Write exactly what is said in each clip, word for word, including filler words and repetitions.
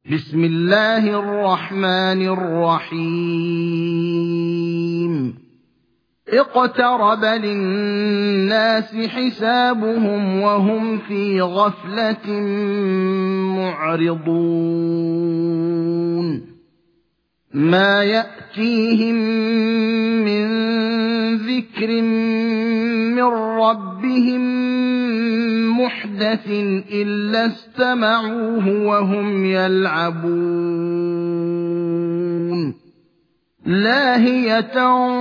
بسم الله الرحمن الرحيم اقترب للناس حسابهم وهم في غفلة معرضون ما يأتيهم من ذكر من ربهم محدث إلا استمعوه وهم يلعبون لاهية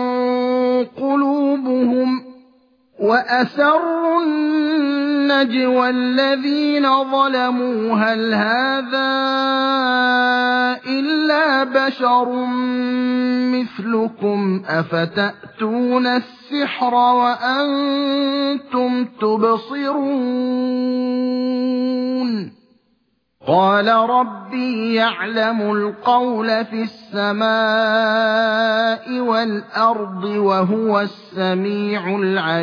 قلوبهم وأسروا النجوى الذين ظلموا هل هذا إلا بشر مثلكم أفتأتون السحر وأنتم تبصرون قال ربي يعلم القول في السماء والأرض وهو السميع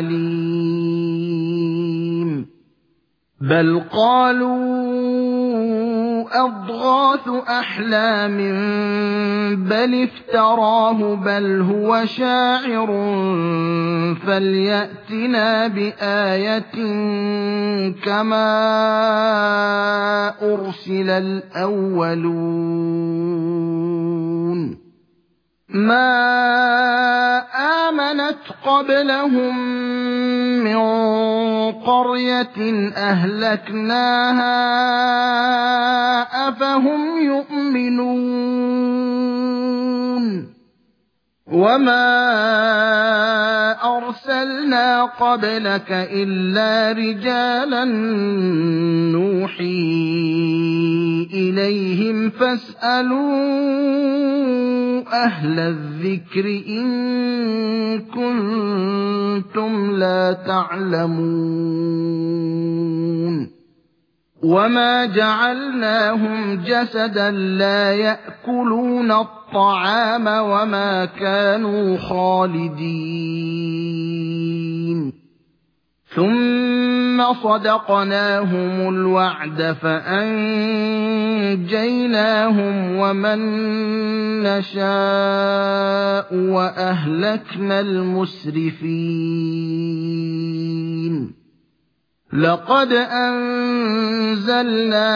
العليم بل قالوا أضغاث أحلام بل افتراه بل هو شاعر فليأتنا بآية كما أرسل الأولون ما آمنت قبلهم من قرية أهلكناها أفهم يؤمنون وما أرسلنا قبلك إلا رجالا نوحي إليهم فاسألوا أهل الذكر إن كنتم لا تعلمون وما جعلناهم جسدا لا يأكلون الطعام وما كانوا خالدين ثم صدقناهم الوعد فأنجيناهم ومن نشاء وأهلكنا المسرفين لقد أنزلنا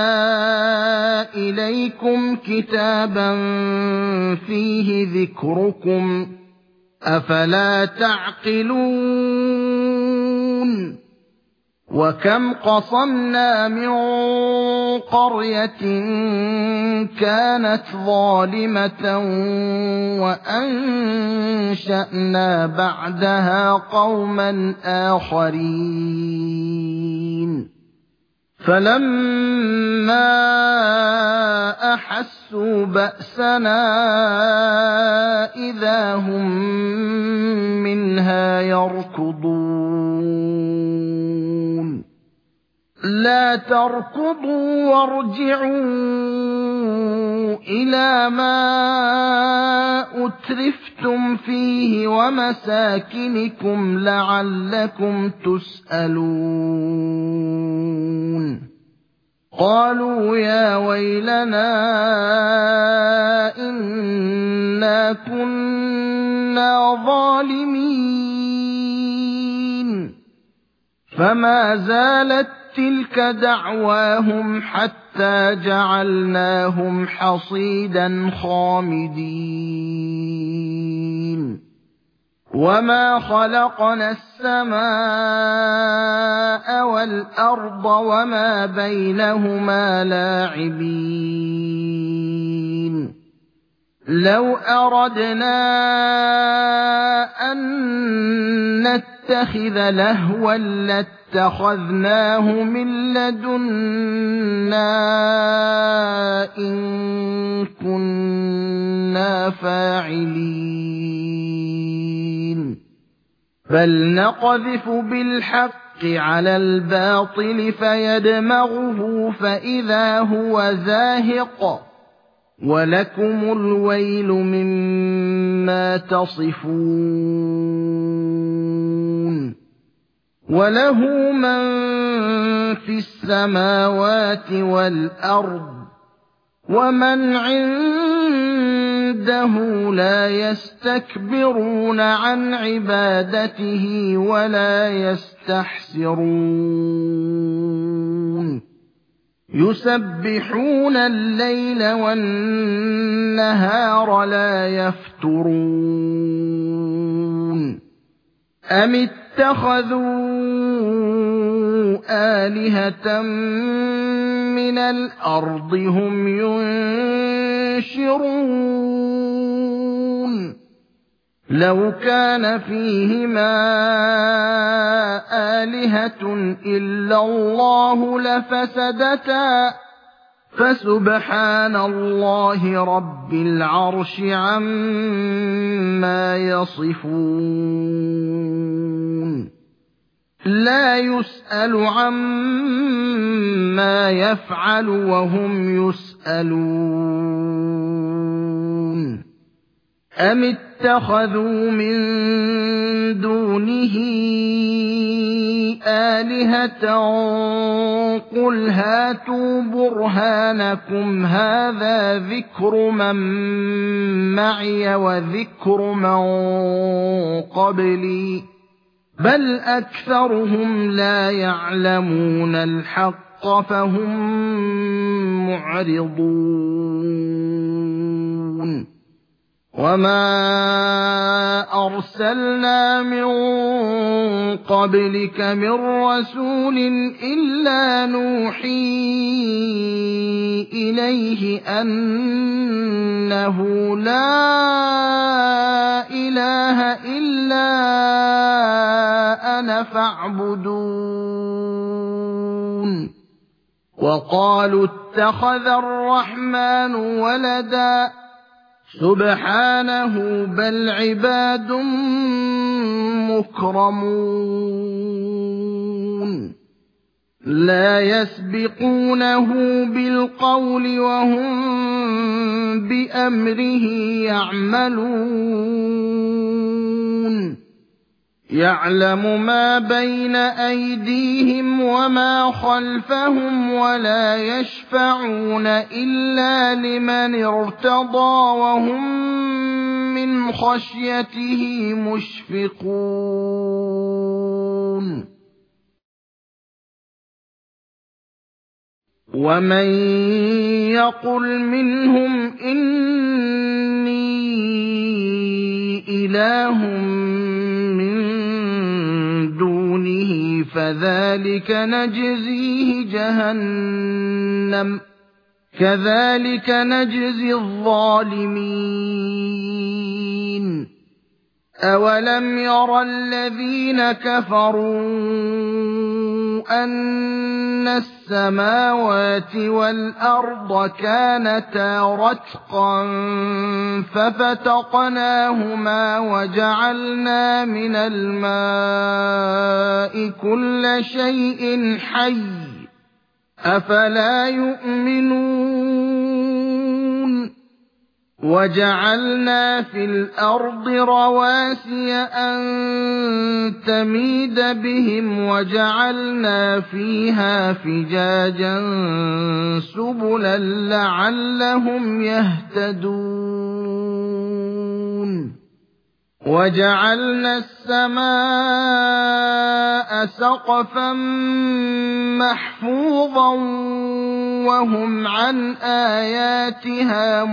إليكم كتابا فيه ذكركم أفلا تعقلون وكم قصمنا من قرية كانت ظالمة وأنشأنا بعدها قوما آخرين فلما أحسوا بأسنا إذا هم منها يركضون لا تركضوا وارجعوا إلى ما أترفتم فيه ومساكنكم لعلكم تسألون قالوا يا ويلنا إنا كنا ظالمين فما زالت تلك دعواهم حتى جعلناهم حصيدا خامدين وما خلقنا السماء والأرض وما بينهما لاعبين لو أردنا أن نتخذ لهوا لاتخذناه من لدنا إن كنا فاعلين بل نقذف بالحق على الباطل فيدمغه فإذا هو زاهق ولكم الويل مما تصفون وله من في السماوات والأرض ومن عنده لا يستكبرون عن عبادته ولا يستحسرون يسبحون الليل والنهار لا يفترون أم اتخذوا آلهة من الأرض هم ينشرون لو كان فيهما آلهة إلا الله لفسدتا فسبحان الله رب العرش عما يصفون لا يسأل عما يفعل وهم يسألون أم اتخذوا من دونه آلهة قل هاتوا برهانكم هذا ذكر من معي وذكر من قبلي بل أكثرهم لا يعلمون الحق فهم معرضون وما أرسلنا من قبلك من رسول إلا نوحي إليه أنه لا إله إلا أنا فاعبدون وقالوا اتخذ الرحمن ولدا سبحانه بل عباد مكرمون لا يسبقونه بالقول وهم بأمره يعملون يعلم ما بين أيديهم وما خلفهم ولا يشفعون إلا لمن ارتضى وهم من خشيته مشفقون ومن يقل منهم إني إله من دونه فذلك نجزيه جهنم كذلك نجزي الظالمين أولم ير الذين كفروا أن السماوات والأرض كانتا رتقا ففتقناهما وجعلنا من الماء كل شيء حي أفلا يؤمنون وجعلنا في الأرض رواسي أن تميد بهم وجعلنا فيها فجاجا سبلا لعلهم يهتدون وجعلنا السماء سقفا محفوظا وهم عن آياتها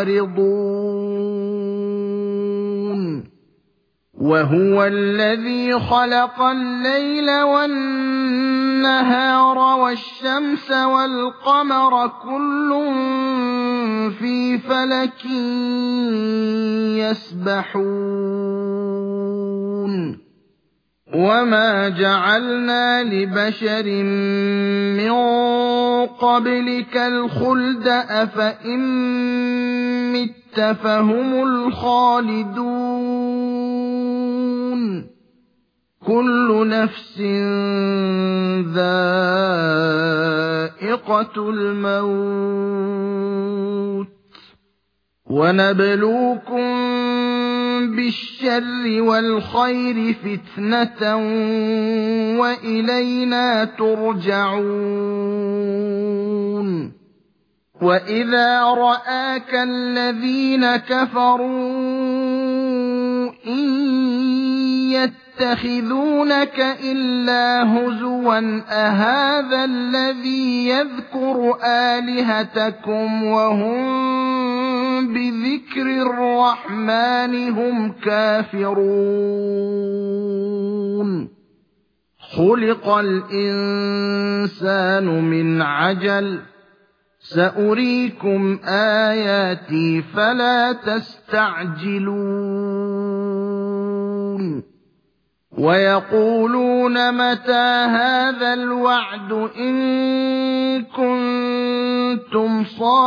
معرضون وهو الذي خلق الليل والنهار والشمس والقمر كل في فلك يسبحون وما جعلنا لبشر من قبلك الخلد أفإن مت فهم الخالدون كل نفس ذائقة الموت ونبلوكم بالشر والخير فتنة وإلينا ترجعون وَإِذَا رَآكَ الَّذِينَ كَفَرُوا إِن يَتَّخِذُونَكَ إِلَّا هُزُوًا أَهَٰذَا الَّذِي يَذْكُرُ آلِهَتَكُمْ وَهُم بِذِكْرِ الرَّحْمَٰنِ هُمْ كَافِرُونَ خُلِقَ الْإِنسَانُ مِنْ عَجَلٍ سَأُرِيكُمْ آيَاتِي فَلَا تَسْتَعْجِلُونِ وَيَقُولُونَ مَتَىٰ هَٰذَا الْوَعْدُ إِن كُنتُمْ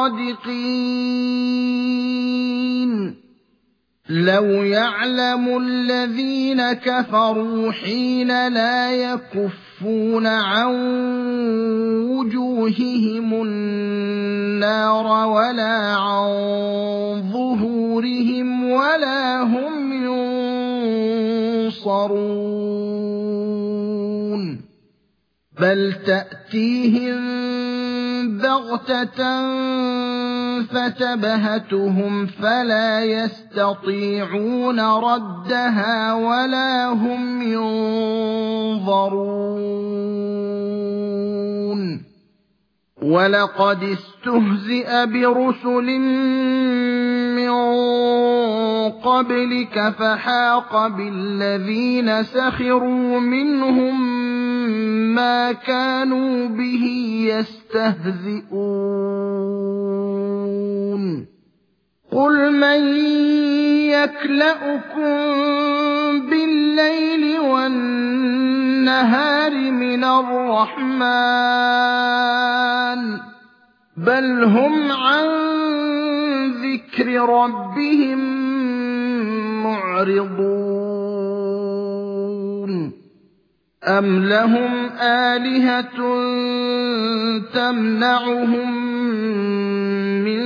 صَادِقِينَ لَوْ يَعْلَمُ الَّذِينَ كَفَرُوا حِينَ لَا يَكُفُّونَ عَن وُجُوهِهِمُ النَّارَ وَلَا عَن ظُهُورِهِمْ وَلَا هُمْ يُنصَرُونَ بَلْ تَأْتِيهِم بَغْتَةً فَتَبْهَتُهُمْ فَلَا يَسْتَطِيعُونَ رَدَّهَا وَلَا هُمْ يُنظَرُونَ وَلَقَدِ اسْتُهْزِئَ بِرُسُلٍ مِّن قَبْلِكَ فَحَاقَ بِالَّذِينَ سَخِرُوا مِنْهُم مَّا كَانُوا بِهِ يَسْتَهْزِئُونَ قُلْ مَن يَكْلَؤُكُم بِاللَّيْلِ وَالنَّهَارِ مِنَ الرَّحْمَٰنِ بَلْ هُمْ عَن ذِكْرِ رَبِّهِم مُّعْرِضُونَ أَمْ لَهُمْ آلِهَةٌ تَمْنَعُهُم مِّن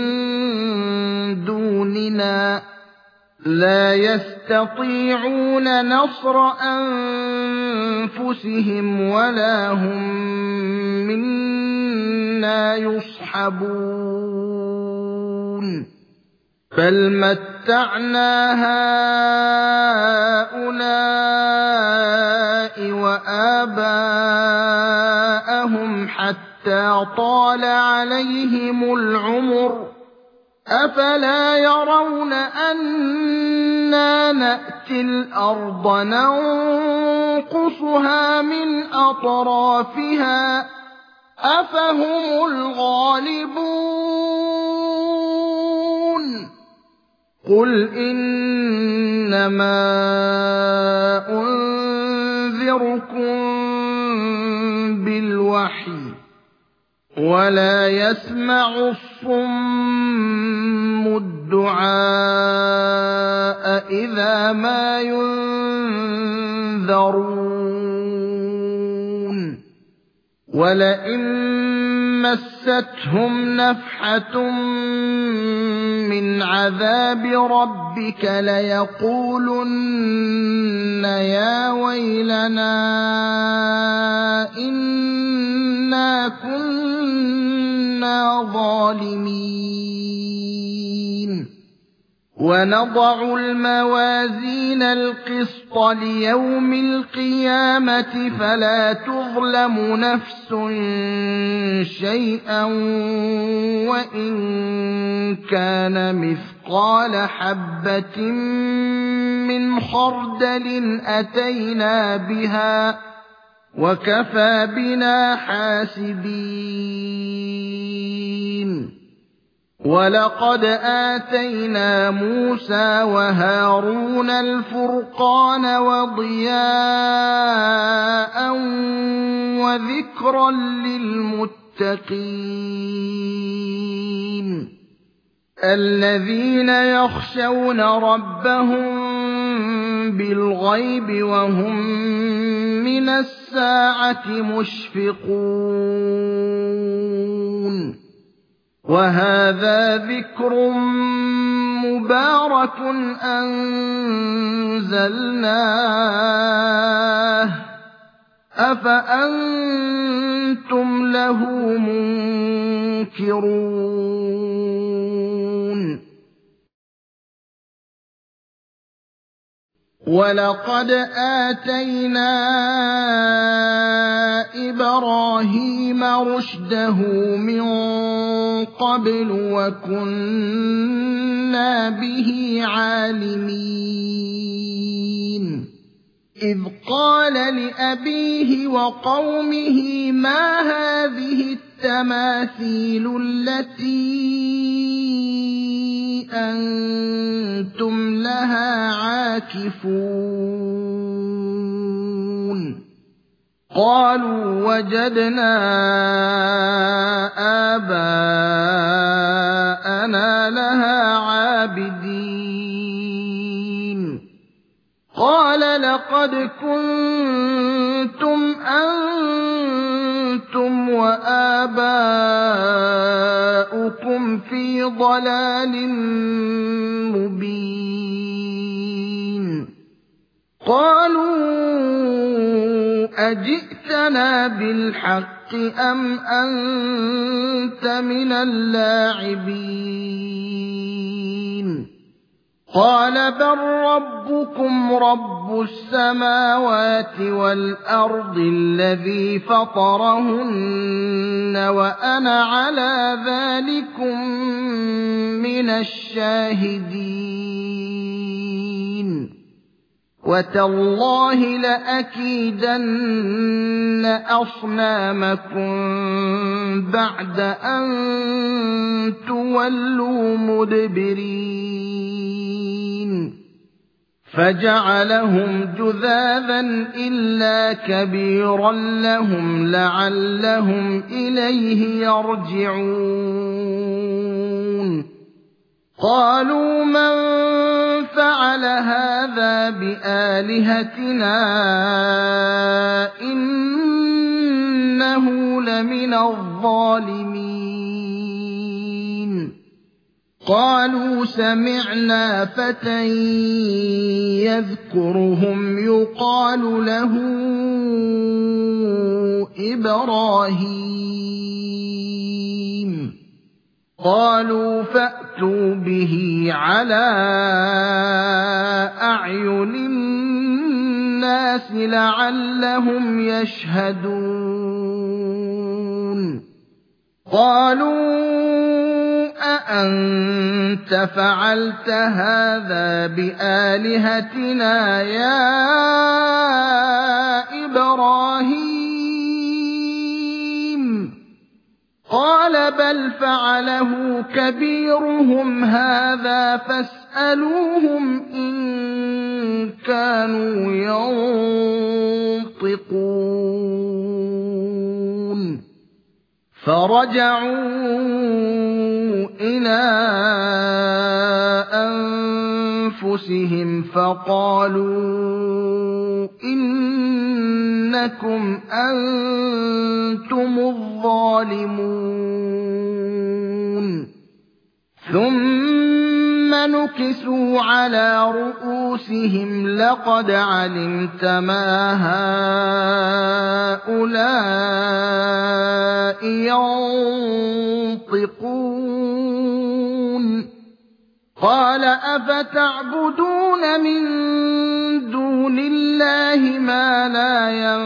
دُونِنَا لَا يَسْتَطِيعُونَ نَصْرَ أَنفُسِهِمْ وَلَا هُم مِّنَّا يُصْحَبُونَ بَلْ مَتَّعْنَا هَٰؤُلَاءِ وَآبَاءَهُمْ حَتَّىٰ طَالَ عَلَيْهِمُ الْعُمُرُ أَفَلَا يَرَوْنَ أَنَّا نَأْتِي الْأَرْضَ نَنقُصُهَا مِنْ أَطْرَافِهَا أَفَهُمُ الْغَالِبُونَ قُلْ إِنَّمَا أُنذِرُكُم بِالْوَحْيِ وَلَا يَسْمَعُ الصُّمُّ الدُّعَاءَ إِذَا مَا يُنذَرُونَ وَلَئِن مَّسَّتْهُمْ نَفْحَةٌ مِّنْ عَذَابِ رَبِّكَ لَيَقُولُنَّ يَا وَيْلَنَا إِنَّا كُنَّا ظَالِمِينَ وَنَضَعُ الْمَوَازِينَ الْقِسْطَ لِيَوْمِ الْقِيَامَةِ فَلَا تُظْلَمُ نَفْسٌ شَيْئًا وَإِن كَانَ مِثْقَالَ حَبَّةٍ مِّنْ خَرْدَلٍ أَتَيْنَا بِهَا وَكَفَىٰ بِنَا حَاسِبِينَ وَلَقَدْ آتَيْنَا مُوسَىٰ وَهَارُونَ الْفُرْقَانَ وَضِيَاءً وَذِكْرًا لِّلْمُتَّقِينَ الَّذِينَ يَخْشَوْنَ رَبَّهُم بِالْغَيْبِ وَهُم مِّنَ السَّاعَةِ مُشْفِقُونَ وَهَٰذَا ذِكْرٌ مُّبَارَكٌ أَنزَلْنَاهُ أفأنتم له منكرون ولقد آتينا إبراهيم رشده من قبل وكنا به عالمين إذ قال لأبيه وقومه ما هذه التماثيل التي أنتم لها عاكفون قالوا وجدنا آباءنا لها عابدين قال لقد كنتم أنتم وآباؤكم في ضلال مبين قالوا أجئتنا بالحق أم أنت من اللاعبين قال بل ربكم رب السماوات والأرض الذي فطرهن وأنا على ذلكم من الشاهدين وتالله لأكيدن أصنامكم بعد أن تولوا مدبرين فجعلهم جذاذا إلا كبيرا لهم لعلهم إليه يرجعون قالوا من فعل هذا بآلهتنا إنه لمن الظالمين قالوا سمعنا فتى يذكرهم يقال له إبراهيم قالوا فأتوا به على أعين الناس لعلهم يشهدون قالوا أأنت فعلت هذا بآلهتنا يا إبراهيم قال بل فعله كبيرهم هذا فاسألوهم إن كانوا ينطقون فرجعوا إلى أنفسهم فقالوا إنكم أنتم الظالمون ثم نكسوا على رؤوسهم لقد علمت ما هؤلاء ينطقون قال أفتعبدون من دون الله ما لا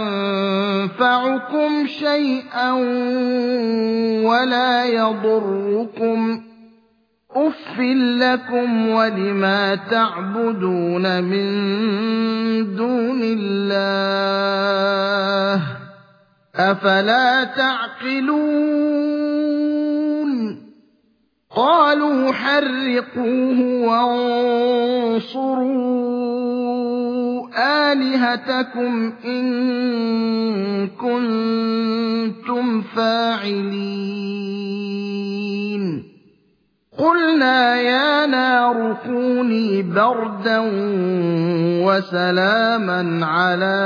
ينفعكم شيئا ولا يضركم أف لكم ولما تعبدون من دون الله أفلا تعقلون قالوا حرقوه وانصروا آلهتكم إن كنتم فاعلين قلنا يا نار كوني بردا وسلاما على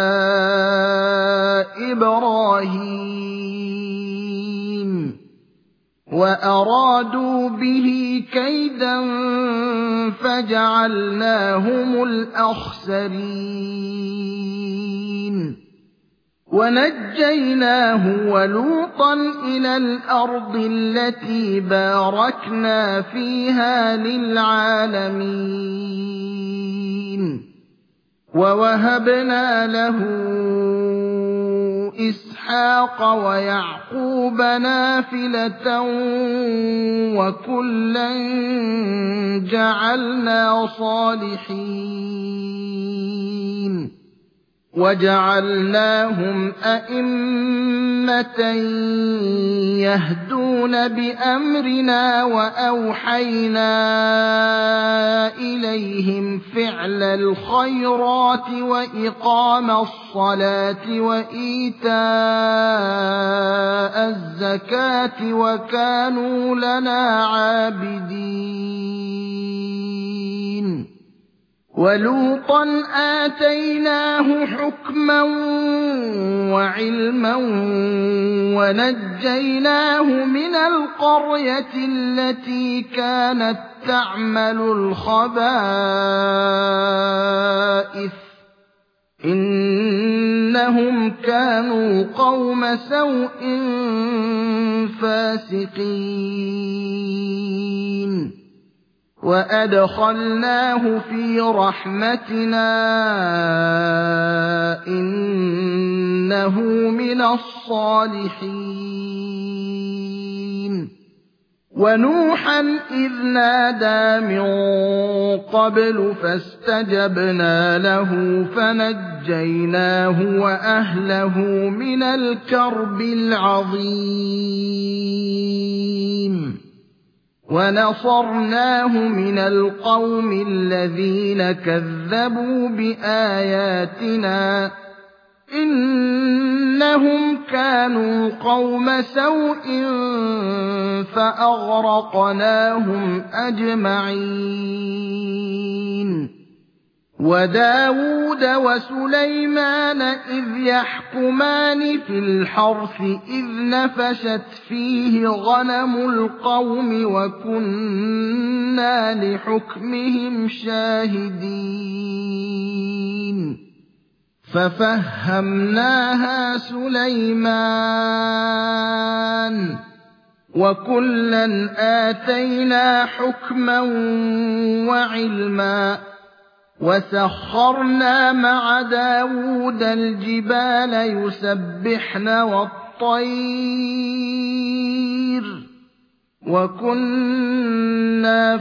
إبراهيم وأرادوا به كيدا فجعلناهم الأخسرين ونجيناه ولوطا إلى الأرض التي باركنا فيها للعالمين ووهبنا له إسحاق ويعقوب نافلة وكلا جعلنا صالحين وجعلناهم أئمة يهدون بأمرنا وأوحينا إليهم فعل الخيرات وإقام الصلاة وإيتاء الزكاة وكانوا لنا عابدين ولوطا آتيناه حكما وعلما ونجيناه من القرية التي كانت تعمل الخبائث إنهم كانوا قوم سوء فاسقين وأدخلناه في رحمتنا إنه من الصالحين ونوحا إذ نادى من قبل فاستجبنا له فنجيناه وأهله من الكرب العظيم ونصرناه من القوم الذين كذبوا بآياتنا إنهم كانوا قوم سوء فأغرقناهم أجمعين وداود وسليمان إذ يحكمان في الحرث إذ نفشت فيه غنم القوم وكنا لحكمهم شاهدين ففهمناها سليمان وكلا آتينا حكما وعلما وسخرنا مع داود الجبال يسبحن والطير وكنا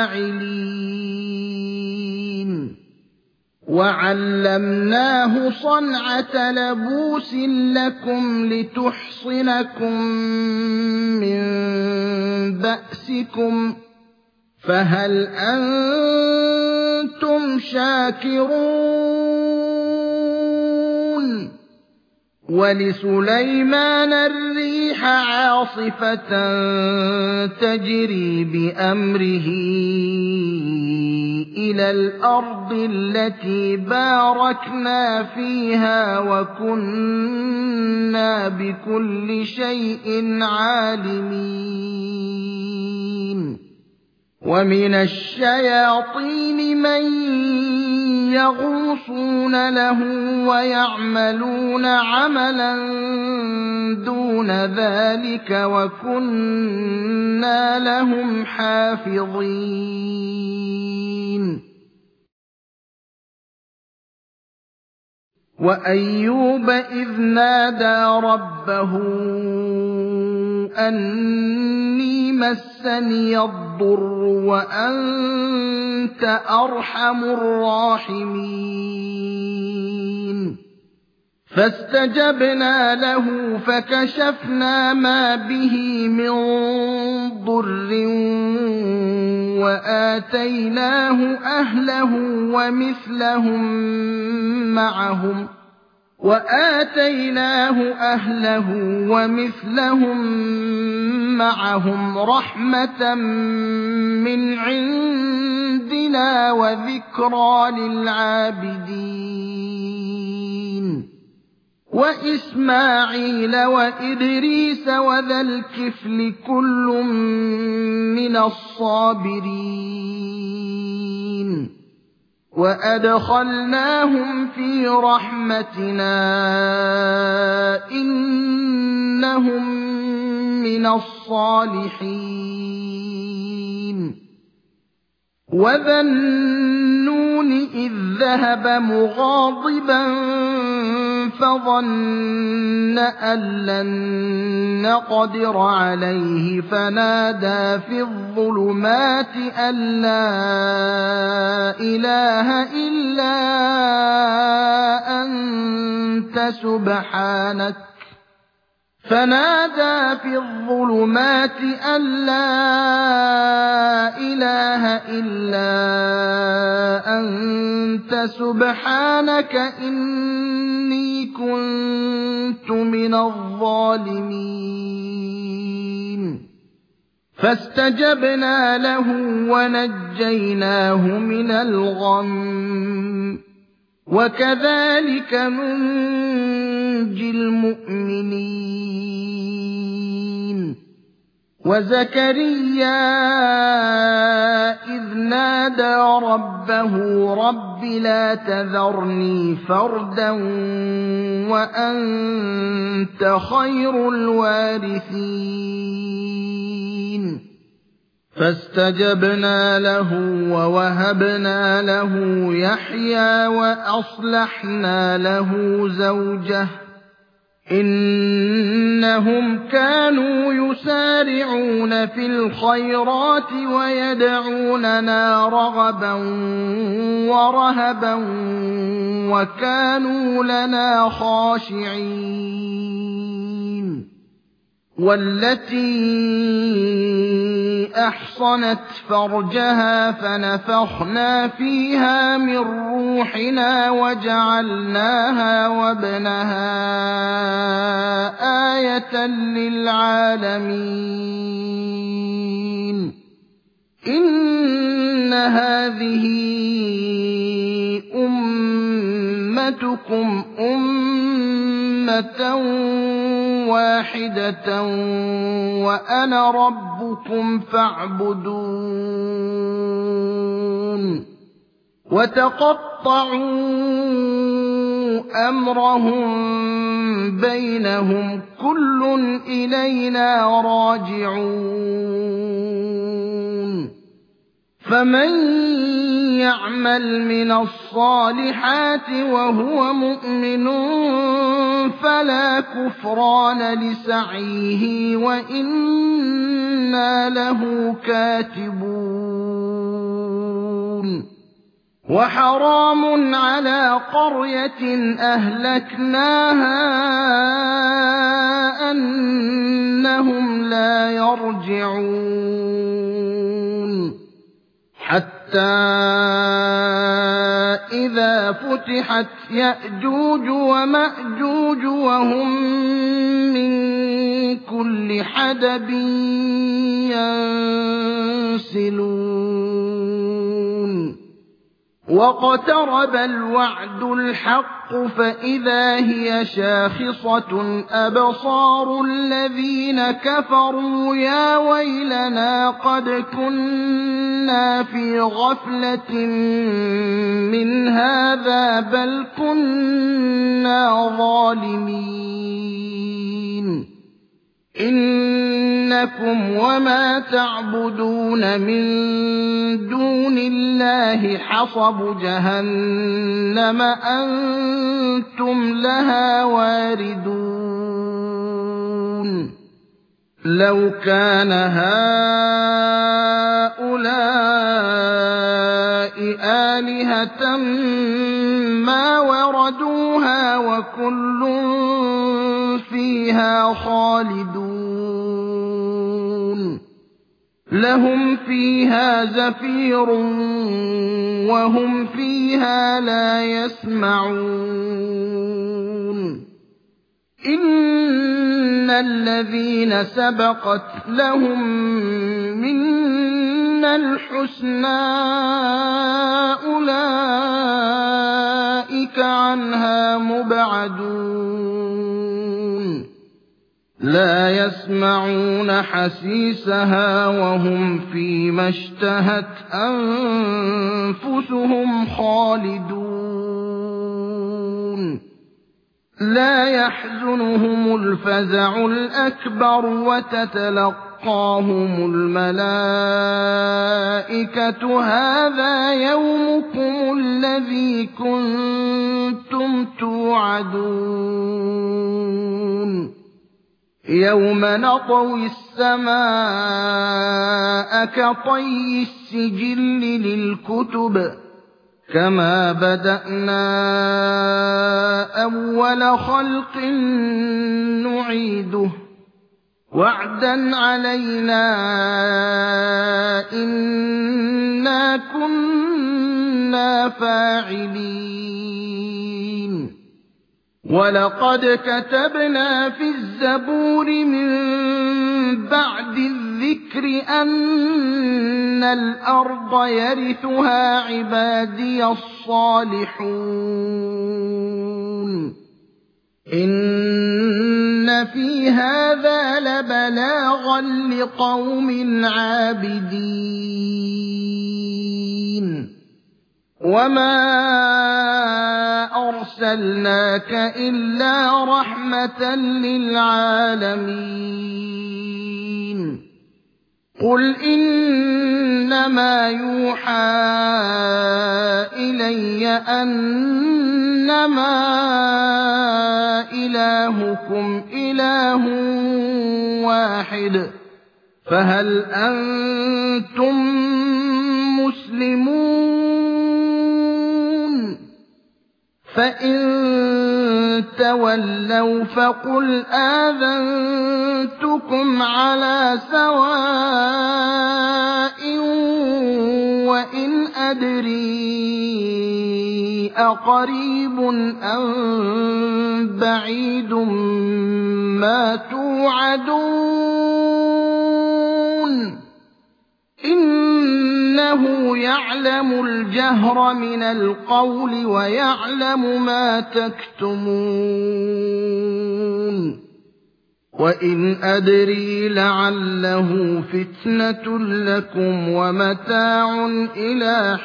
فاعلين وعلمناه صنعة لبوس لكم لتحصنكم من بأسكم فهل أنتم شاكرون ولسليمان الريح عاصفة تجري بأمره إلى الأرض التي باركنا فيها وكنا بكل شيء عالمين ومن الشياطين من يغوصون له ويعملون عملا دون ذلك وكنا لهم حافظين وأيوب إذ نادى ربه أني مسني الضر وأنت أرحم الراحمين فاستجبنا له فكشفنا ما به من ضر وآتيناه أهله ومثلهم معهم وآتيناه أهله ومثلهم معهم رحمة من عندنا وذكرى للعابدين وإسماعيل وإدريس وذا الكفل كل من الصابرين وأدخلناهم في رحمتنا إنهم من الصالحين وذا النون إذ ذهب مغاضبا فظن أن لن نقدر عليه فنادى في الظلمات أن لا إله إلا أنت سبحانك فنادى في الظلمات أن لا إله إلا أنت سبحانك إني كنت من الظالمين فاستجبنا له ونجيناه من الغم وكذلك ننجي المؤمنين وزكريا إذ نادى ربه رب لا تذرني فردا وأنت خير الوارثين فاستجبنا له ووهبنا له يحيى وأصلحنا له زوجه إنهم كانوا يسارعون في الخيرات ويدعوننا رغبا ورهبا وكانوا لنا خاشعين والتي أحصنت فرجها فنفخنا فيها من روحنا وجعلناها وابنها آية للعالمين إن هذه أمتكم أمة واحدة وأنا ربكم فاعبدون وتقطعوا أمرهم بينهم كل إلينا راجعون فمن يعمل من الصالحات وهو مؤمن فلا كفران لسعيه وإنا له كاتبون وحرام على قرية أهلكناها أنهم لا يرجعون حتى إذا فتحت يأجوج ومأجوج وهم من كل حدب ينسلون واقترب الوعد الحق فإذا هي شاخصة أبصار الذين كفروا يا ويلنا قد كنا في غفلة من هذا بل كنا ظالمين إنكم وما تعبدون من دون الله حصب جهنم أنتم لها واردون لو كان هؤلاء آلهة ما وردوها وكل فيها خالدون لهم فيها زفير وهم فيها لا يسمعون إن الذين سبقت لهم منا الحسنى أولئك عنها مبعدون لا يسمعون حسيسها وهم فيما اشتهت أنفسهم خالدون لا يحزنهم الفزع الأكبر وتتلقاهم الملائكة هذا يومكم الذي كنتم توعدون يوم نطوي السماء كطي السجل للكتب كما بدأنا أول خلق نعيده وعدا علينا إنا كنا فاعلين ولقد كتبنا في الزبور من بعد الذكر أن الأرض يرثها عبادي الصالحون إن في هذا لبلاغا لقوم عابدين وما أرسلناك إلا رحمة للعالمين قل إنما يوحى إلي أنما إلهكم إله واحد فهل أنتم مسلمون فإن تولوا فقل آذنتكم على سواء وإن أدري أقريب أم بعيد ما توعدون إنه يعلم الجهر من القول ويعلم ما تكتمون وإن أدري لعله فتنة لكم ومتاع إلى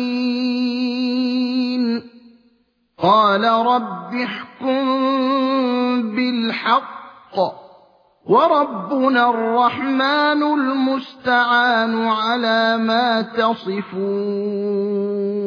حين قال رب احكم بالحق وربنا الرحمن المستعان على ما تصفون